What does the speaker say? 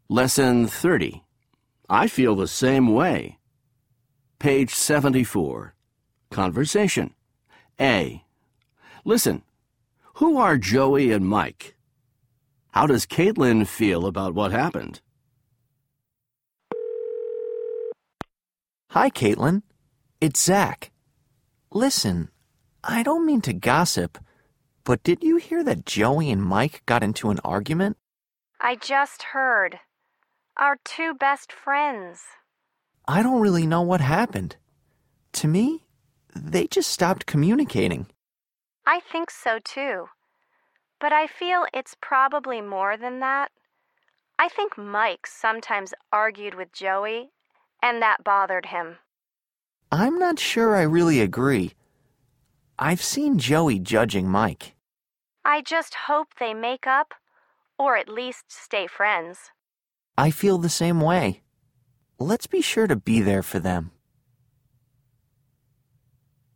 Lesson 30. I feel the same way. Page 74. Conversation. A. Listen. Who are Joey and Mike? How does Caitlin feel about what happened? Hi, Caitlin. It's Zach. Listen, I don't mean to gossip, but did you hear that Joey and Mike got into an argument? I just heard. Our two best friends. I don't really know what happened. To me, they just stopped communicating. I think so too. But I feel it's probably more than that. I think Mike sometimes argued with Joey, and that bothered him. I'm not sure I really agree. I've seen Joey judging Mike. I just hope they make up, or at least stay friends. I feel the same way. Let's be sure to be there for them.